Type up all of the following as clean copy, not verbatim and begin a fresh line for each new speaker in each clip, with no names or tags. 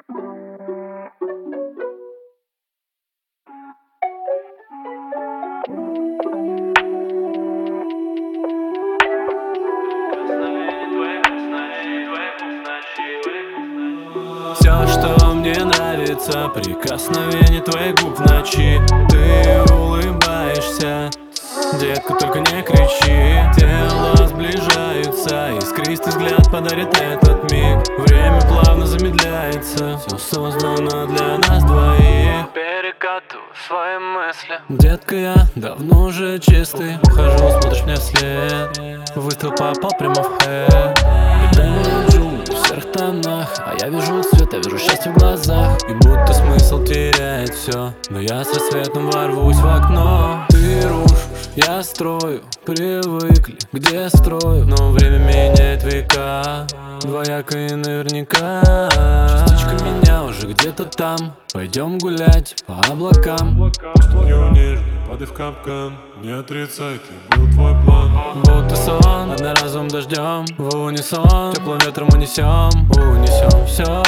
Все, что мне нравится, прикосновение твоих губ в ночи. Ты улыбаешься, детка, только не кричи. Тела сближаются, искристый взгляд подарит этот миг. Время плавно замедляется, все создано для нас двоих. Перекатываю свои мысли. Детка, я давно уже чистый. Ухожу, смотришь мне вслед. Выстрел попал прямо в хэт. В серых тонах, а я вижу цвет, я вижу счастье в глазах. И будто смысл теряет все, но я с рассветом ворвусь в окно. Ты рушишь, я строю, привыкли, где строю. Но время меняет века, двояко и наверняка. Частичка меня уже где-то там, пойдем гулять по облакам.
Юнир, падай в капкан, не отрицай, ты был твой план.
Будто сон, одноразовым дождем, в унисон, теплым ветром унесем, унесем все.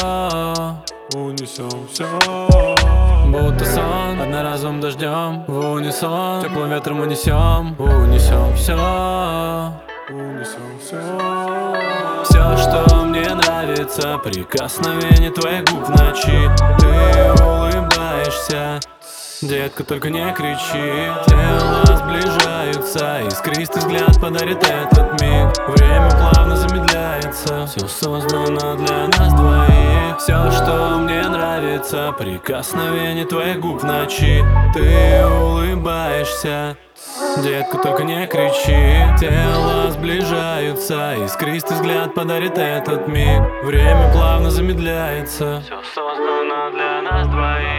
Унесем все.
Будто сон, одноразовым дождем, в унисон, теплым ветром унесем, унесем все.
Унесем все.
Все, что мне нравится, прикосновение твоих губ в ночи. Ты улыбаешься, детка, только не кричи. Тела сближаются, искристый взгляд подарит этот миг. Время плавно замедляется, все создано для нас двоих. Все, что мне нравится, прикосновение твоих губ в ночи. Ты улыбаешься, детка, только не кричи. Тела сближаются, искристый взгляд подарит этот миг. Время плавно замедляется, все создано для нас двоих.